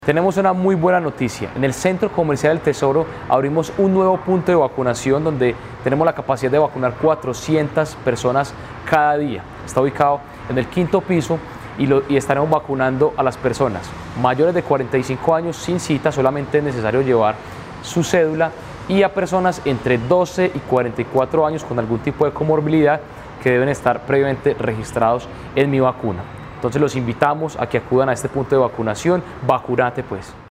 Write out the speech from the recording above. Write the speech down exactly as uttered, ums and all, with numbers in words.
Tenemos una muy buena noticia. En el Centro Comercial del Tesoro abrimos un nuevo punto de vacunación donde tenemos la capacidad de vacunar cuatrocientas personas cada día. Está ubicado en el quinto piso y, lo, y estaremos vacunando a las personas mayores de cuarenta y cinco años sin cita, solamente es necesario llevar su cédula, y a personas entre doce y cuarenta y cuatro años con algún tipo de comorbilidad que deben estar previamente registrados en Mi Vacuna. Entonces los invitamos a que acudan a este punto de vacunación. Vacunate pues.